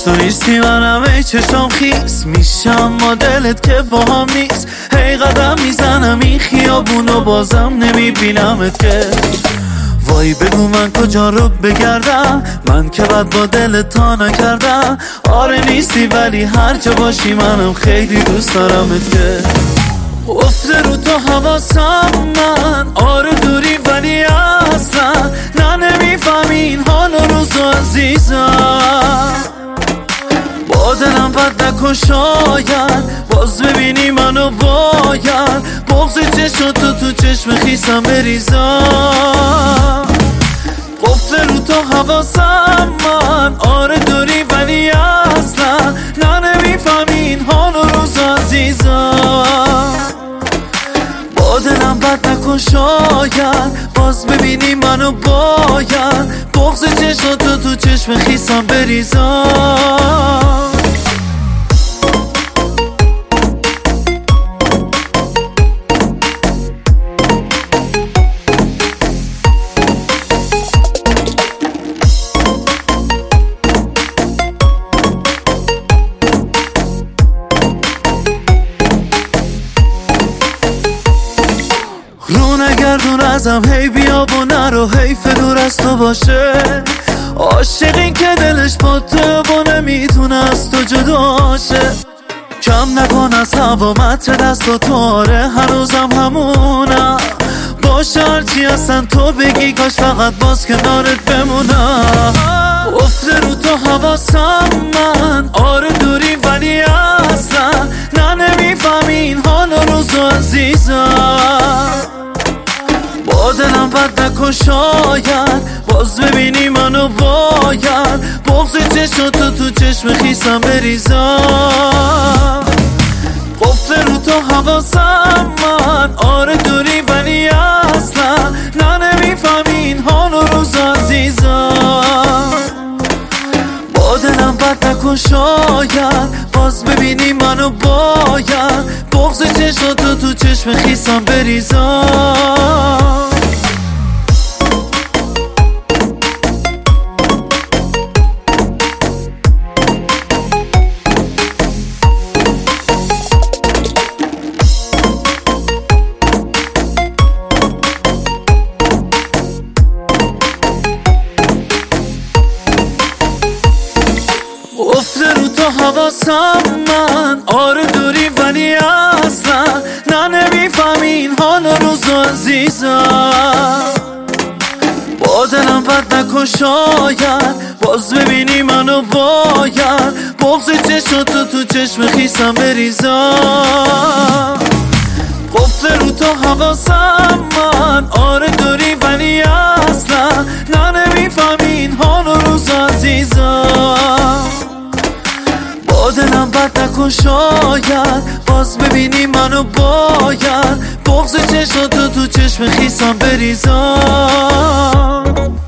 تو نیستی منم ای چشم خیس میشم ما دلت که با هم نیست. هی قدم میزنم این خیابونو بازم نمیبینمت که. وای بگو من کجا رو بگردم، من که بد با دلت تا نکردم. آره نیستی ولی هر جا باشی منم خیلی دوست دارمت که. افته رو تو حواسم من، آره دوری ولی اصلا نه نمیفهمی این حال و روزو عزیزم. با دلم بد نکن شاید باز ببینی منو باید بغض چشم تو چشم خیسم بریزم. افته رو تو حواسم من، آره دوری ولی اصلا نه نمیفهمی این حال و روزو عزیزم. با دلم بد نکن شاید باز ببینی منو باید بغض چشم تو چشم خیسم بریزم. رو نگردون ازم هی بیا و نرو، حیف دور از تو باشه. عاشقین که دلش با تو و نمیتونه از تو جداشه. کم نکن از هوا متر دست و تاره هنوزم همونم. باشه هرچی هستن تو بگی کاش فقط باز کنارت بمونم. افته رو تو حواسم من، آره دوری ولی اصلا نه نمیفهمی این حال و روزو عزیزم. با دلم بد نکن شاید باز ببینی منو باید بغض چشم تو چشم خیسم بریزم. افته رو تو حواسم من، آره دوری ولی اصلا نه نمیفهمی این حال و روز عزیزم. با دلم بد نکن شاید باز ببینی منو باید بغض چشم تو چشم خیسم بریزم. افته رو تو حواسم من، آره دوری ولی اصلا نه نمیفهمی این حال و روزو عزیزم. با دلم بد نکن شاید باز ببینی منو باید بغض چشم تو چشم خیسم بریزم. افته رو تو حواسم من، آره دوری ولی اصلا نه نمیفهمی این حال و روزو عزیزم. با دلم بد نکن شاید باز ببینی منو باید بغض چشم تو چشم خیسم بریزم.